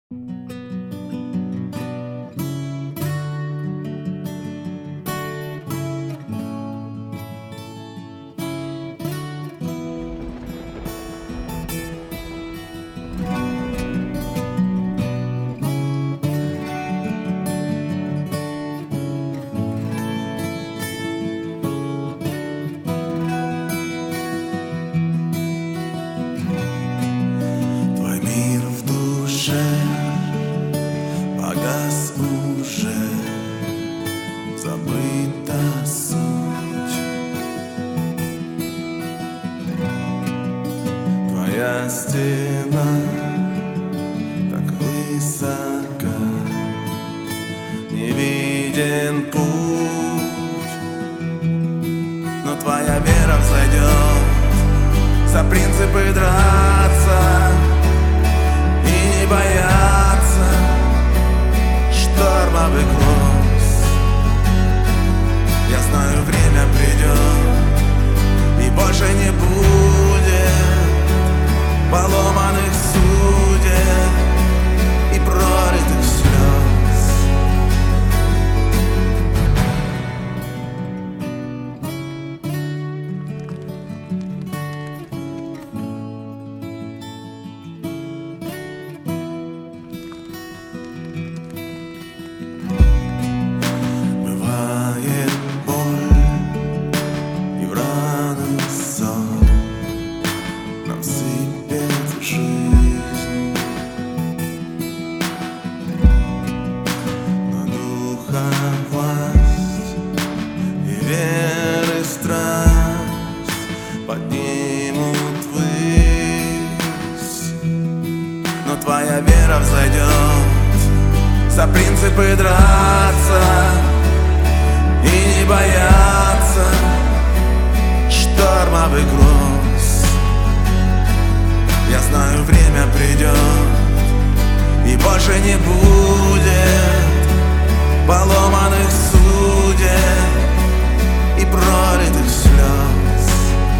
Погас уже, забыта суть. Твоя стена так высока, не виден путь. Но твоя вера взойдет за принципы драться и не бояться штормовых гроз. Я знаю, время придет, и больше не будет поломанных судеб и пролитых слез. Бывает боль и в раны сон нам сыпет жизнь, но духа власть и веры страсть поднимут ввысь. Но твоя вера взойдет за принципы драться и не бояться штормовых гроз. Я знаю, время придет, и больше не будет поломанных судеб и пролитых слез.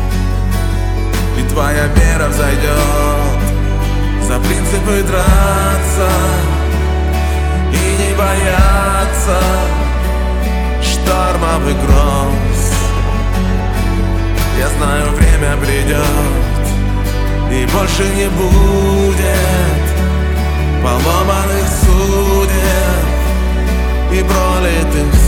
И твоя вера взойдет за принципы драться и не бояться штормовых гроз. Я знаю, время придет, и больше не будет поломанных судеб и пролитых